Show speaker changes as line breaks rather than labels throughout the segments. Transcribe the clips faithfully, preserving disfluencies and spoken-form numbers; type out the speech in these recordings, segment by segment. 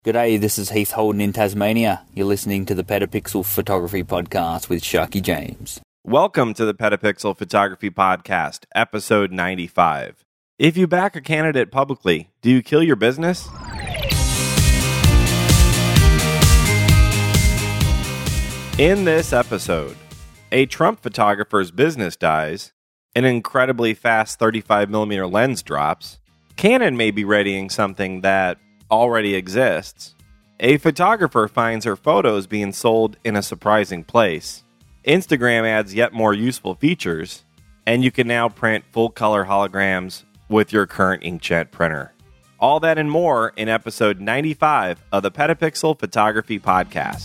G'day, this is Heath Holden in Tasmania. You're listening to the Petapixel Photography Podcast with Sharky James.
Welcome to the Petapixel Photography Podcast, episode ninety-five. If you back a candidate publicly, do you kill your business? In this episode, a Trump photographer's business dies, an incredibly fast thirty-five millimeter lens drops, Canon may be readying something that already exists, a photographer finds her photos being sold in a surprising place, Instagram adds yet more useful features, and you can now print full-color holograms with your current inkjet printer. All that and more in episode ninety-five of the Petapixel Photography Podcast.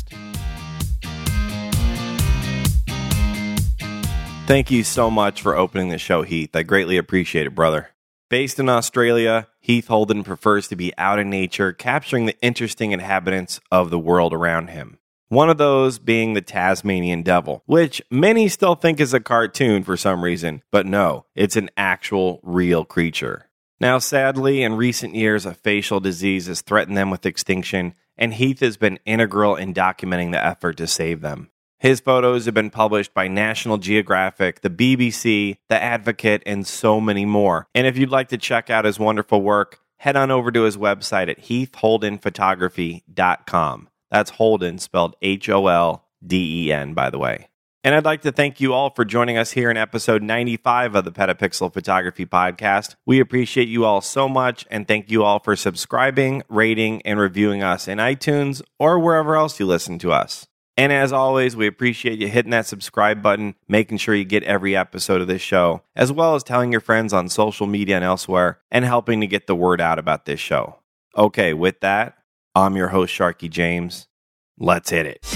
Thank you so much for opening the show, Heath. I greatly appreciate it, brother. Based in Australia, Heath Holden prefers to be out in nature, capturing the interesting inhabitants of the world around him. One of those being the Tasmanian devil, which many still think is a cartoon for some reason, but no, it's an actual, real creature. Now, sadly, in recent years, a facial disease has threatened them with extinction, and Heath has been integral in documenting the effort to save them. His photos have been published by National Geographic, the B B C, The Advocate, and so many more. And if you'd like to check out his wonderful work, head on over to his website at heath holden photography dot com. That's Holden, spelled H O L D E N, by the way. And I'd like to thank you all for joining us here in episode ninety-five of the Petapixel Photography Podcast. We appreciate you all so much, and thank you all for subscribing, rating, and reviewing us in iTunes or wherever else you listen to us. And as always, we appreciate you hitting that subscribe button, making sure you get every episode of this show, as well as telling your friends on social media and elsewhere, and helping to get the word out about this show. Okay, with that, I'm your host, Sharky James. Let's hit it.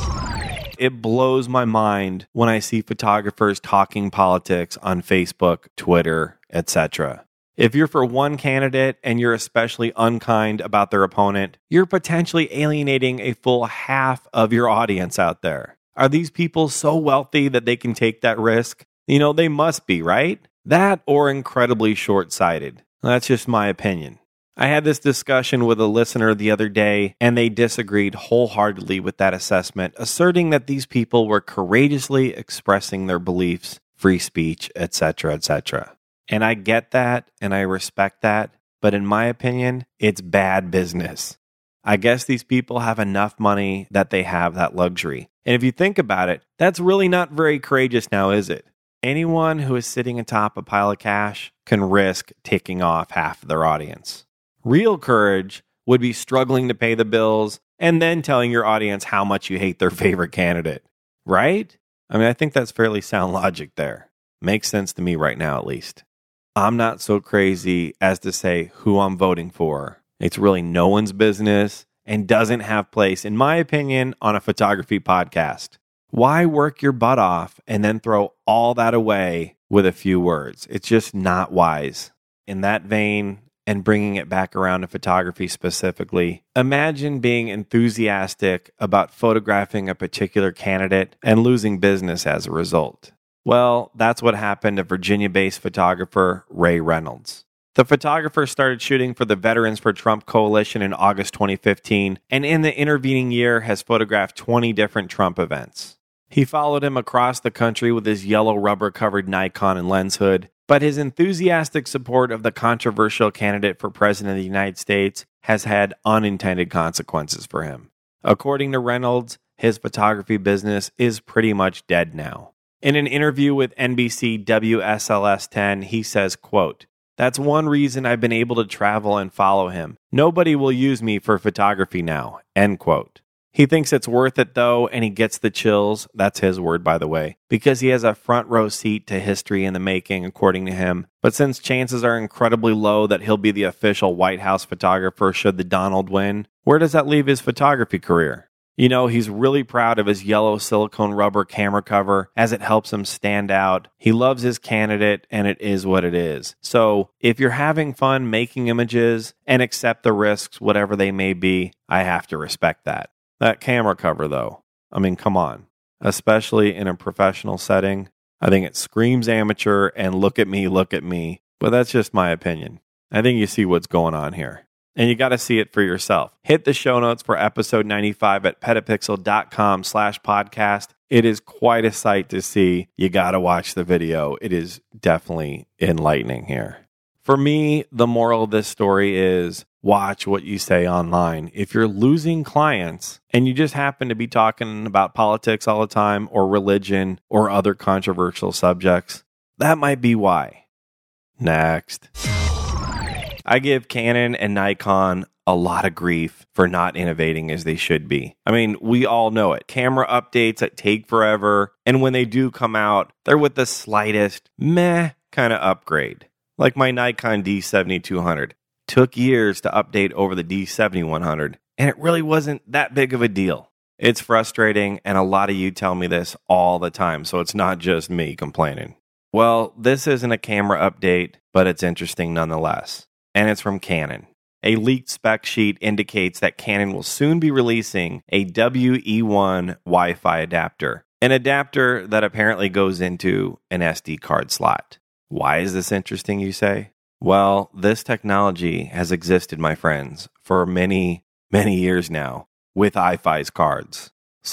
It blows my mind when I see photographers talking politics on Facebook, Twitter, et cetera. If you're for one candidate and you're especially unkind about their opponent, you're potentially alienating a full half of your audience out there. Are these people so wealthy that they can take that risk? You know, they must be, right? That or incredibly short-sighted. That's just my opinion. I had this discussion with a listener the other day, and they disagreed wholeheartedly with that assessment, asserting that these people were courageously expressing their beliefs, free speech, et cetera, et cetera. And I get that, and I respect that, but in my opinion, it's bad business. I guess these people have enough money that they have that luxury. And if you think about it, that's really not very courageous now, is it? Anyone who is sitting atop a pile of cash can risk ticking off half of their audience. Real courage would be struggling to pay the bills and then telling your audience how much you hate their favorite candidate, right? I mean, I think that's fairly sound logic there. Makes sense to me right now, at least. I'm not so crazy as to say who I'm voting for. It's really no one's business and doesn't have place, in my opinion, on a photography podcast. Why work your butt off and then throw all that away with a few words? It's just not wise. In that vein, and bringing it back around to photography specifically, imagine being enthusiastic about photographing a particular candidate and losing business as a result. Well, that's what happened to Virginia-based photographer Ray Reynolds. The photographer started shooting for the Veterans for Trump Coalition in August twenty fifteen, and in the intervening year has photographed twenty different Trump events. He followed him across the country with his yellow rubber-covered Nikon and lens hood, but his enthusiastic support of the controversial candidate for president of the United States has had unintended consequences for him. According to Reynolds, his photography business is pretty much dead now. In an interview with N B C W S L S ten, he says, quote, "That's one reason I've been able to travel and follow him. Nobody will use me for photography now," end quote. He thinks it's worth it, though, and he gets the chills, that's his word, by the way, because he has a front row seat to history in the making, according to him. But since chances are incredibly low that he'll be the official White House photographer should the Donald win, where does that leave his photography career? You know, he's really proud of his yellow silicone rubber camera cover as it helps him stand out. He loves his candidate, and it is what it is. So, if you're having fun making images and accept the risks, whatever they may be, I have to respect that. That camera cover, though, I mean, come on. Especially in a professional setting, I think it screams amateur and look at me, look at me. But that's just my opinion. I think you see what's going on here. And you got to see it for yourself. Hit the show notes for episode ninety-five at petapixel.com slash podcast. It is quite a sight to see. You got to watch the video. It is definitely enlightening here. For me, the moral of this story is watch what you say online. If you're losing clients and you just happen to be talking about politics all the time or religion or other controversial subjects, that might be why. Next. I give Canon and Nikon a lot of grief for not innovating as they should be. I mean, we all know it. Camera updates that take forever, and when they do come out, they're with the slightest meh kind of upgrade. Like my Nikon D seventy-two hundred. Took years to update over the D seventy-one hundred, and it really wasn't that big of a deal. It's frustrating, and a lot of you tell me this all the time, so it's not just me complaining. Well, this isn't a camera update, but it's interesting nonetheless. And it's from Canon. A leaked spec sheet indicates that Canon will soon be releasing a W E one Wi-Fi adapter, an adapter that apparently goes into an S D card slot. Why is this interesting, you say? Well, this technology has existed, my friends, for many, many years now with iFi's cards.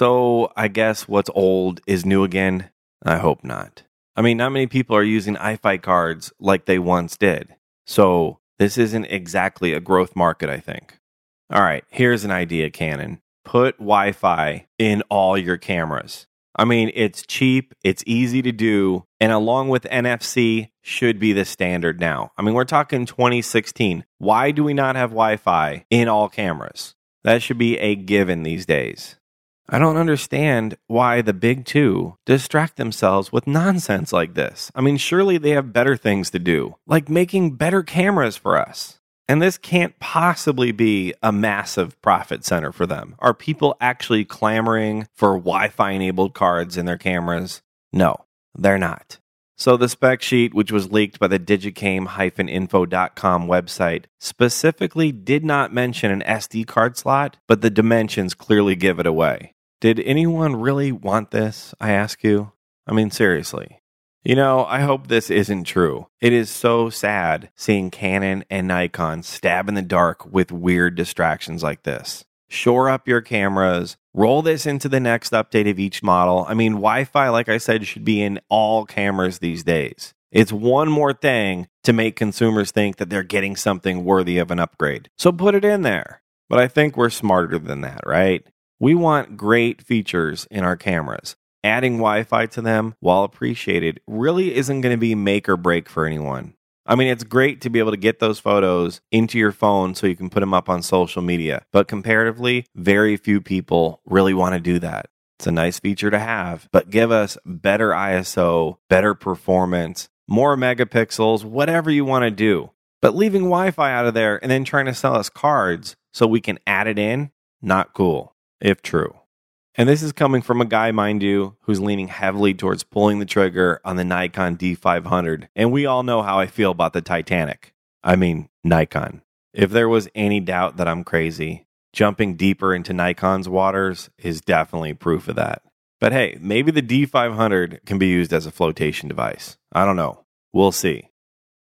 So I guess what's old is new again? I hope not. I mean, not many people are using iFi cards like they once did. So this isn't exactly a growth market, I think. All right, here's an idea, Canon. Put Wi-Fi in all your cameras. I mean, it's cheap, it's easy to do, and along with N F C, should be the standard now. I mean, we're talking twenty sixteen. Why do we not have Wi-Fi in all cameras? That should be a given these days. I don't understand why the big two distract themselves with nonsense like this. I mean, surely they have better things to do, like making better cameras for us. And this can't possibly be a massive profit center for them. Are people actually clamoring for Wi-Fi enabled cards in their cameras? No, they're not. So the spec sheet, which was leaked by the digicam dash info dot com website, specifically did not mention an S D card slot, but the dimensions clearly give it away. Did anyone really want this, I ask you? I mean, seriously. You know, I hope this isn't true. It is so sad seeing Canon and Nikon stab in the dark with weird distractions like this. Shore up your cameras. Roll this into the next update of each model. I mean, Wi-Fi, like I said, should be in all cameras these days. It's one more thing to make consumers think that they're getting something worthy of an upgrade. So put it in there. But I think we're smarter than that, right? We want great features in our cameras. Adding Wi-Fi to them, while appreciated, really isn't going to be make or break for anyone. I mean, it's great to be able to get those photos into your phone so you can put them up on social media. But comparatively, very few people really want to do that. It's a nice feature to have, but give us better I S O, better performance, more megapixels, whatever you want to do. But leaving Wi-Fi out of there and then trying to sell us cards so we can add it in, not cool, if true. And this is coming from a guy, mind you, who's leaning heavily towards pulling the trigger on the Nikon D five hundred. And we all know how I feel about the Titanic. I mean, Nikon. If there was any doubt that I'm crazy, jumping deeper into Nikon's waters is definitely proof of that. But hey, maybe the D five hundred can be used as a flotation device. I don't know. We'll see.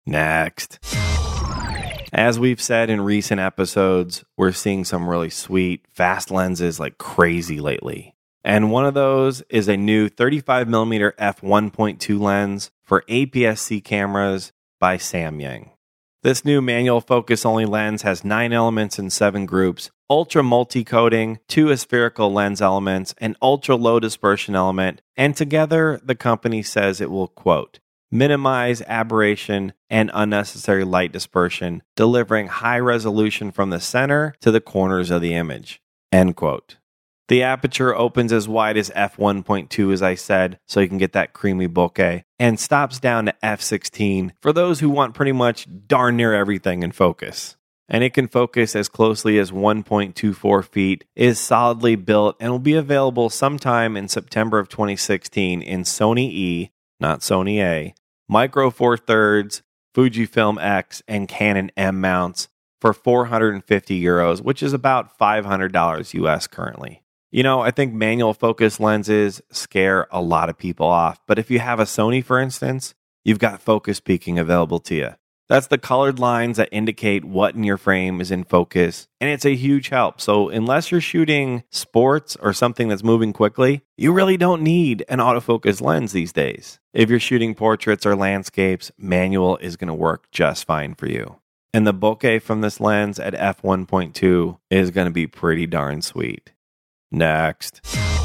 Next. As we've said in recent episodes, we're seeing some really sweet, fast lenses like crazy lately. And one of those is a new thirty-five millimeter f one point two lens for A P S C cameras by Samyang. This new manual focus-only lens has nine elements in seven groups, ultra multi-coating, two aspherical lens elements, an ultra-low dispersion element, and together the company says it will, quote, minimize aberration and unnecessary light dispersion, delivering high resolution from the center to the corners of the image, end quote. The aperture opens as wide as f one point two, as I said, so you can get that creamy bokeh, and stops down to f sixteen for those who want pretty much darn near everything in focus. And it can focus as closely as one point two four feet, is solidly built, and will be available sometime in September of twenty sixteen in Sony E, not Sony A, Micro Four Thirds, Fujifilm X, and Canon M mounts for four hundred fifty euros, which is about five hundred dollars U S currently. You know, I think manual focus lenses scare a lot of people off, but if you have a Sony, for instance, you've got focus peaking available to you. That's the colored lines that indicate what in your frame is in focus, and it's a huge help. So unless you're shooting sports or something that's moving quickly, you really don't need an autofocus lens these days. If you're shooting portraits or landscapes, manual is going to work just fine for you. And the bokeh from this lens at f one point two is going to be pretty darn sweet. Next.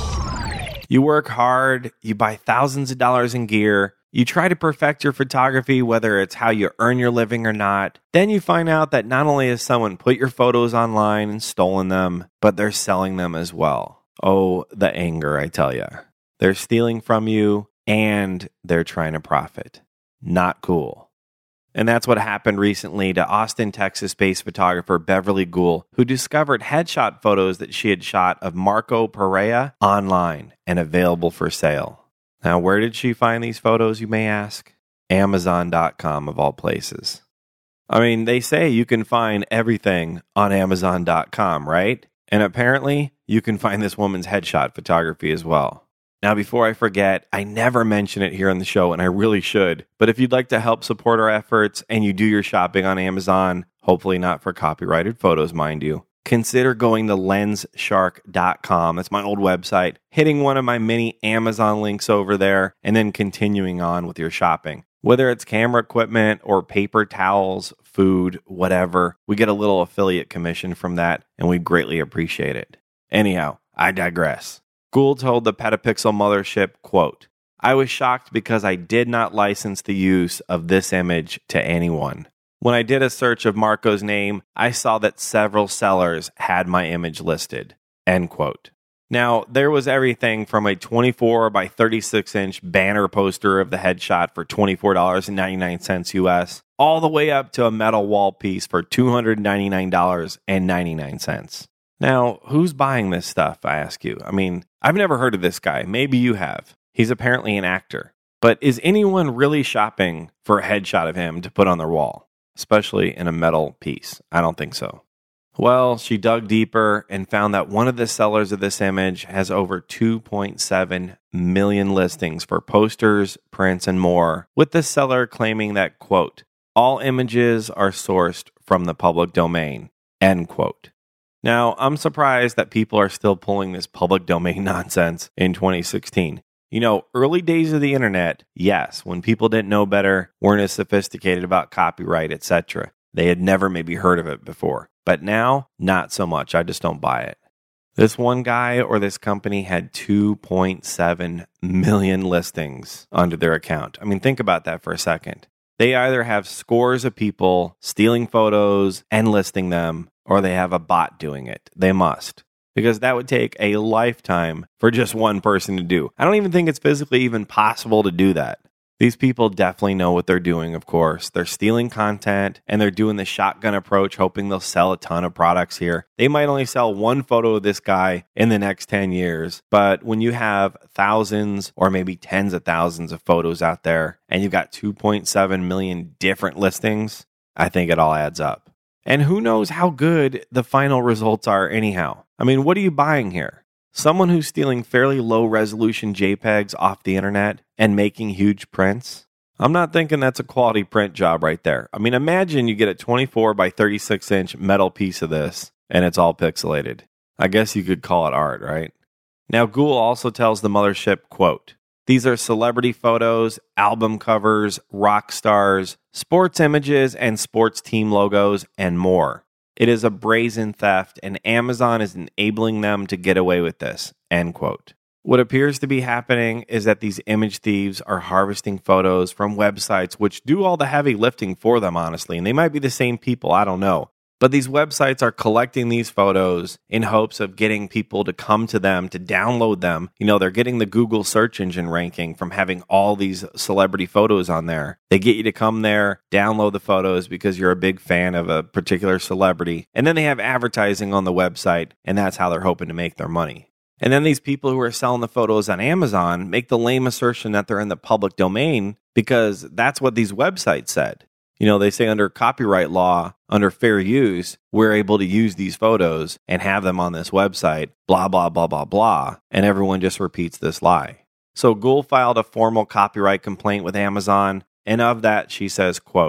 You work hard, you buy thousands of dollars in gear, you try to perfect your photography, whether it's how you earn your living or not. Then you find out that not only has someone put your photos online and stolen them, but they're selling them as well. Oh, the anger, I tell you. They're stealing from you and they're trying to profit. Not cool. And that's what happened recently to Austin, Texas-based photographer Beverly Gould, who discovered headshot photos that she had shot of Marco Perea online and available for sale. Now, where did she find these photos, you may ask? Amazon dot com, of all places. I mean, they say you can find everything on Amazon dot com, right? And apparently, you can find this woman's headshot photography as well. Now, before I forget, I never mention it here on the show, and I really should. But if you'd like to help support our efforts and you do your shopping on Amazon, hopefully not for copyrighted photos, mind you, consider going to lens shark dot com. That's my old website. Hitting one of my many Amazon links over there and then continuing on with your shopping. Whether it's camera equipment or paper towels, food, whatever, we get a little affiliate commission from that and we greatly appreciate it. Anyhow, I digress. Gould told the Petapixel mothership, quote, "I was shocked because I did not license the use of this image to anyone. When I did a search of Marco's name, I saw that several sellers had my image listed." End quote. Now, there was everything from a twenty-four by thirty-six inch banner poster of the headshot for twenty-four dollars and ninety-nine cents U S, all the way up to a metal wall piece for two hundred ninety-nine dollars and ninety-nine cents. Now, who's buying this stuff, I ask you? I mean, I've never heard of this guy. Maybe you have. He's apparently an actor. But is anyone really shopping for a headshot of him to put on their wall? Especially in a metal piece. I don't think so. Well, she dug deeper and found that one of the sellers of this image has over two point seven million listings for posters, prints, and more, with the seller claiming that, quote, "all images are sourced from the public domain," end quote. Now, I'm surprised that people are still pulling this public domain nonsense in twenty sixteen. You know, early days of the internet, yes, when people didn't know better, weren't as sophisticated about copyright, et cetera. They had never maybe heard of it before. But now, not so much. I just don't buy it. This one guy or this company had two point seven million listings under their account. I mean, think about that for a second. They either have scores of people stealing photos and listing them, or they have a bot doing it. They must. Because that would take a lifetime for just one person to do. I don't even think it's physically even possible to do that. These people definitely know what they're doing, of course. They're stealing content, and they're doing the shotgun approach, hoping they'll sell a ton of products here. They might only sell one photo of this guy in the next ten years, but when you have thousands or maybe tens of thousands of photos out there, and you've got two point seven million different listings, I think it all adds up. And who knows how good the final results are anyhow. I mean, what are you buying here? Someone who's stealing fairly low resolution JPEGs off the internet and making huge prints? I'm not thinking that's a quality print job right there. I mean, imagine you get a twenty-four by thirty-six inch metal piece of this and it's all pixelated. I guess you could call it art, right? Now, Gould also tells the mothership, quote, "These are celebrity photos, album covers, rock stars, sports images, and sports team logos, and more. It is a brazen theft, and Amazon is enabling them to get away with this," end quote. What appears to be happening is that these image thieves are harvesting photos from websites which do all the heavy lifting for them, honestly, and they might be the same people, I don't know. But these websites are collecting these photos in hopes of getting people to come to them to download them. You know, they're getting the Google search engine ranking from having all these celebrity photos on there. They get you to come there, download the photos because you're a big fan of a particular celebrity. And then they have advertising on the website, and that's how they're hoping to make their money. And then these people who are selling the photos on Amazon make the lame assertion that they're in the public domain because that's what these websites said. You know, they say under copyright law, under fair use, we're able to use these photos and have them on this website, blah, blah, blah, blah, blah. And everyone just repeats this lie. So Gould filed a formal copyright complaint with Amazon. And of that, she says, quote,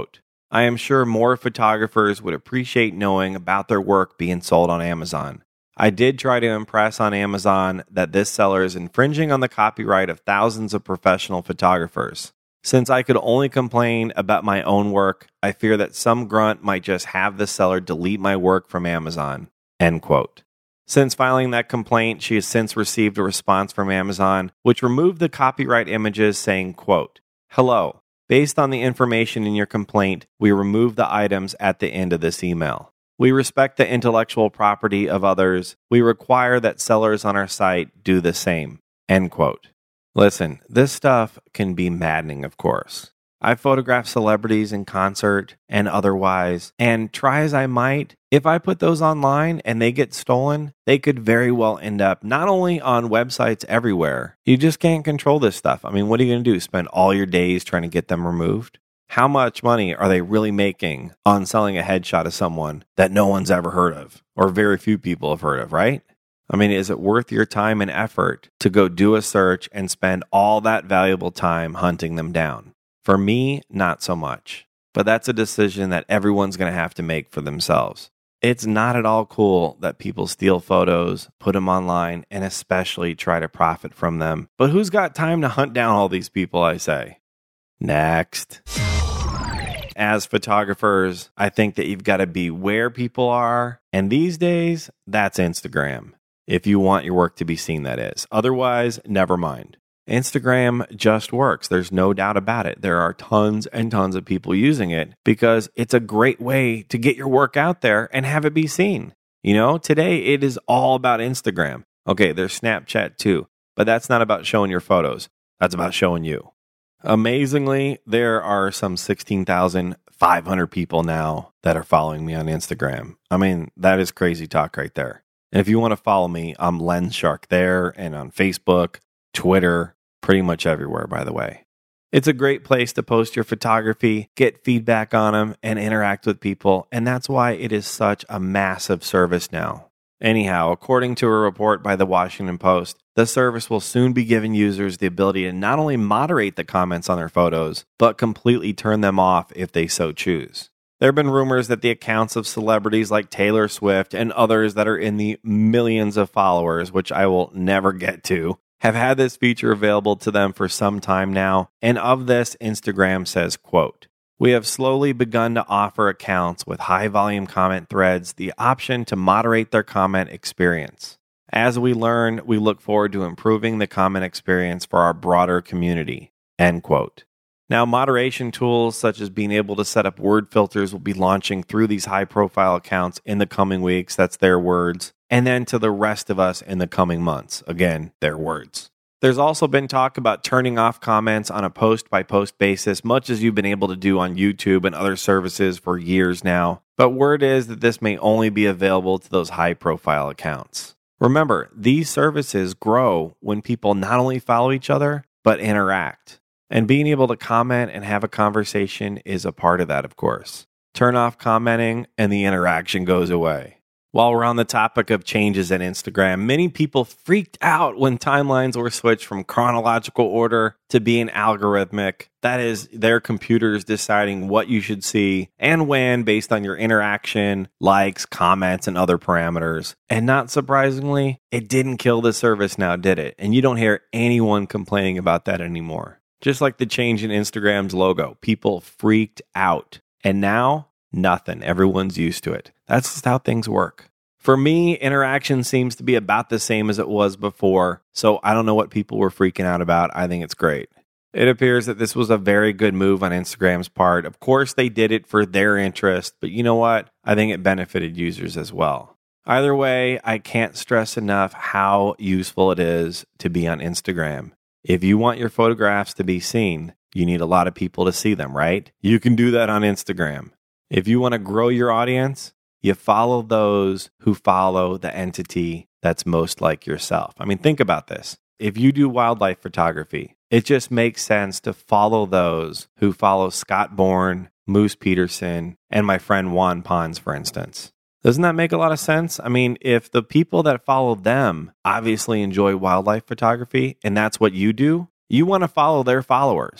I am sure more photographers would appreciate knowing about their work being sold on Amazon. I did try to impress on Amazon that this seller is infringing on the copyright of thousands of professional photographers. Since I could only complain about my own work, I fear that some grunt might just have the seller delete my work from Amazon." End quote. Since filing that complaint, she has since received a response from Amazon, which removed the copyright images saying, quote, "Hello. Based on the information in your complaint, we remove the items at the end of this email. We respect the intellectual property of others. We require that sellers on our site do the same." End quote. Listen, this stuff can be maddening, of course. I've photographed celebrities in concert and otherwise, and try as I might, if I put those online and they get stolen, they could very well end up not only on websites everywhere. You just can't control this stuff. I mean, what are you going to do? Spend all your days trying to get them removed? How much money are they really making on selling a headshot of someone that no one's ever heard of or very few people have heard of, right? I mean, is it worth your time and effort to go do a search and spend all that valuable time hunting them down? For me, not so much. But that's a decision that everyone's going to have to make for themselves. It's not at all cool that people steal photos, put them online, and especially try to profit from them. But who's got time to hunt down all these people, I say? Next. As photographers, I think that you've got to be where people are. And these days, that's Instagram. If you want your work to be seen, that is. Otherwise, never mind. Instagram just works. There's no doubt about it. There are tons and tons of people using it because it's a great way to get your work out there and have it be seen. You know, today it is all about Instagram. Okay, there's Snapchat too, but that's not about showing your photos. That's about showing you. Amazingly, there are some sixteen thousand five hundred people now that are following me on Instagram. I mean, that is crazy talk right there. And if you want to follow me, I'm Lenshark there and on Facebook, Twitter, pretty much everywhere, by the way. It's a great place to post your photography, get feedback on them, and interact with people. And that's why it is such a massive service now. Anyhow, according to a report by the Washington Post, the service will soon be giving users the ability to not only moderate the comments on their photos, but completely turn them off if they so choose. There have been rumors that the accounts of celebrities like Taylor Swift and others that are in the millions of followers, which I will never get to, have had this feature available to them for some time now. And of this, Instagram says, quote, "We have slowly begun to offer accounts with high volume comment threads the option to moderate their comment experience. As we learn, we look forward to improving the comment experience for our broader community." End quote. Now, moderation tools such as being able to set up word filters will be launching through these high-profile accounts in the coming weeks. That's their words. And then to the rest of us in the coming months. Again, their words. There's also been talk about turning off comments on a post-by-post basis, much as you've been able to do on YouTube and other services for years now. But word is that this may only be available to those high-profile accounts. Remember, these services grow when people not only follow each other, but interact. And being able to comment and have a conversation is a part of that, of course. Turn off commenting and the interaction goes away. While we're on the topic of changes in Instagram, many people freaked out when timelines were switched from chronological order to being algorithmic. That is, their computers deciding what you should see and when based on your interaction, likes, comments, and other parameters. And not surprisingly, it didn't kill the service now, did it? And you don't hear anyone complaining about that anymore. Just like the change in Instagram's logo, people freaked out. And now, nothing. Everyone's used to it. That's just how things work. For me, interaction seems to be about the same as it was before, so I don't know what people were freaking out about. I think it's great. It appears that this was a very good move on Instagram's part. Of course, they did it for their interest, but you know what? I think it benefited users as well. Either way, I can't stress enough how useful it is to be on Instagram. If you want your photographs to be seen, you need a lot of people to see them, right? You can do that on Instagram. If you want to grow your audience, you follow those who follow the entity that's most like yourself. I mean, think about this. If you do wildlife photography, it just makes sense to follow those who follow Scott Bourne, Moose Peterson, and my friend Juan Pons, for instance. Doesn't that make a lot of sense? I mean, if the people that follow them obviously enjoy wildlife photography and that's what you do, you want to follow their followers.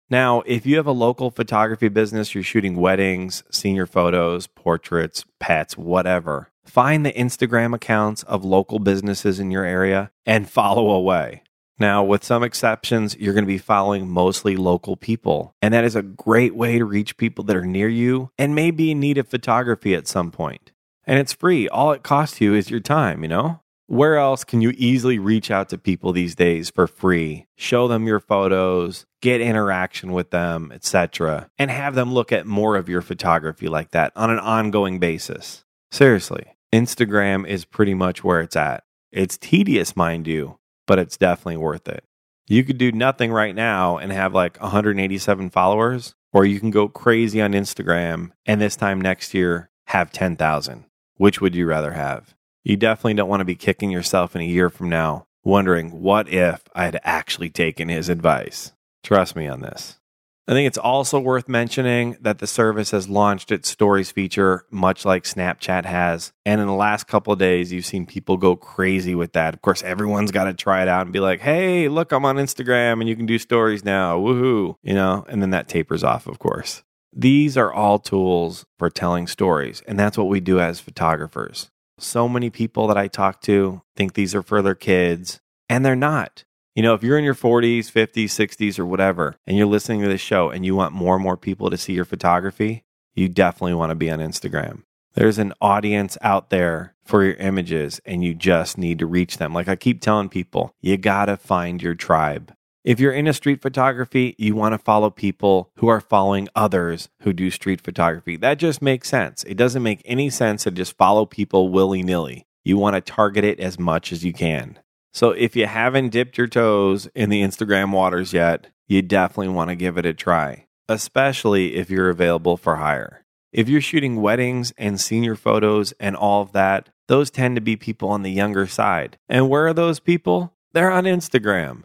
Now, if you have a local photography business, you're shooting weddings, senior photos, portraits, pets, whatever, find the Instagram accounts of local businesses in your area and follow away. Now, with some exceptions, you're going to be following mostly local people, and that is a great way to reach people that are near you and may be in need of photography at some point. And it's free. All it costs you is your time, you know? Where else can you easily reach out to people these days for free, show them your photos, get interaction with them, et cetera, and have them look at more of your photography like that on an ongoing basis? Seriously, Instagram is pretty much where it's at. It's tedious, mind you, but it's definitely worth it. You could do nothing right now and have like one hundred eighty-seven followers, or you can go crazy on Instagram and this time next year have ten thousand. Which would you rather have? You definitely don't want to be kicking yourself in a year from now, wondering, what if I had actually taken his advice? Trust me on this. I think it's also worth mentioning that the service has launched its stories feature, much like Snapchat has. And in the last couple of days, you've seen people go crazy with that. Of course, everyone's got to try it out and be like, hey, look, I'm on Instagram and you can do stories now. Woohoo. You know, and then that tapers off, of course. These are all tools for telling stories. And that's what we do as photographers. So many people that I talk to think these are for their kids, and they're not. You know, if you're in your forties, fifties, sixties, or whatever, and you're listening to this show and you want more and more people to see your photography, you definitely want to be on Instagram. There's an audience out there for your images, and you just need to reach them. Like I keep telling people, you got to find your tribe. If you're into street photography, you want to follow people who are following others who do street photography. That just makes sense. It doesn't make any sense to just follow people willy-nilly. You want to target it as much as you can. So if you haven't dipped your toes in the Instagram waters yet, you definitely want to give it a try, especially if you're available for hire. If you're shooting weddings and senior photos and all of that, those tend to be people on the younger side. And where are those people? They're on Instagram.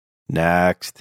Next.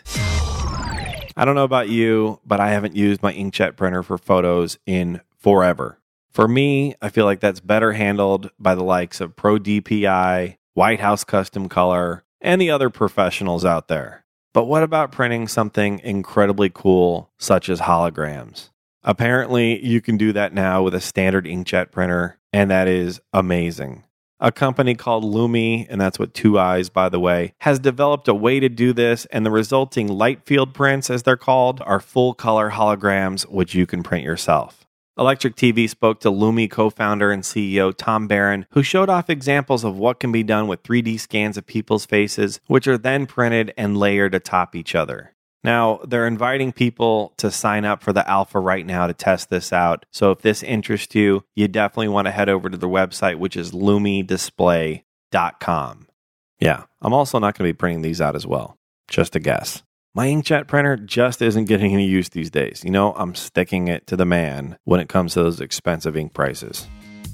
I don't know about you, but I haven't used my inkjet printer for photos in forever. For me, I feel like that's better handled by the likes of Pro D P I, White House Custom Color, and the other professionals out there. But what about printing something incredibly cool, such as holograms? Apparently, you can do that now with a standard inkjet printer, and that is amazing. A company called Lumi, and that's with two eyes, by the way, has developed a way to do this, and the resulting light field prints, as they're called, are full-color holograms, which you can print yourself. Electric T V spoke to Lumi co-founder and C E O Tom Barron, who showed off examples of what can be done with three D scans of people's faces, which are then printed and layered atop each other. Now, they're inviting people to sign up for the alpha right now to test this out. So if this interests you, you definitely want to head over to their website, which is lumi display dot com. Yeah, I'm also not going to be printing these out as well. Just a guess. My inkjet printer just isn't getting any use these days. You know, I'm sticking it to the man when it comes to those expensive ink prices.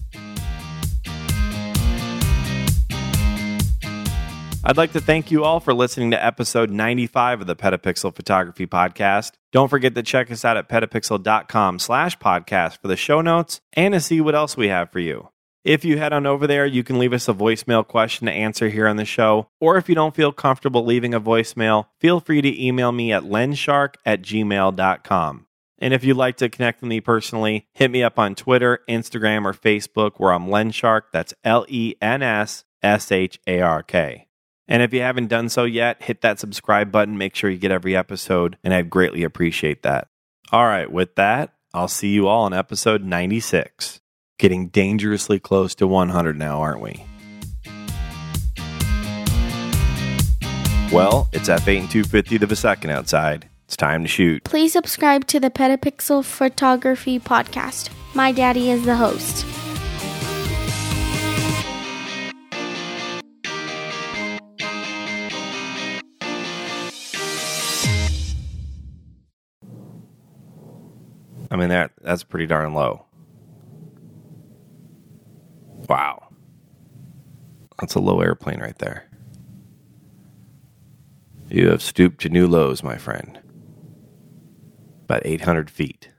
I'd like to thank you all for listening to episode ninety-five of the Petapixel Photography Podcast. Don't forget to check us out at petapixel.com slash podcast for the show notes and to see what else we have for you. If you head on over there, you can leave us a voicemail question to answer here on the show. Or if you don't feel comfortable leaving a voicemail, feel free to email me at lenshark at gmail dot com. And if you'd like to connect with me personally, hit me up on Twitter, Instagram, or Facebook where I'm Lenshark. That's L E N S S H A R K. And if you haven't done so yet, hit that subscribe button. Make sure you get every episode, and I'd greatly appreciate that. All right, with that, I'll see you all in episode ninety-six. Getting dangerously close to one hundred now, aren't we? Well, it's F eight and two fiftieth of a second outside. It's time to shoot.
Please subscribe to the Petapixel Photography Podcast. My daddy is the host.
I mean, that that's pretty darn low. Wow. That's a low airplane right there. You have stooped to new lows, my friend. About eight hundred feet.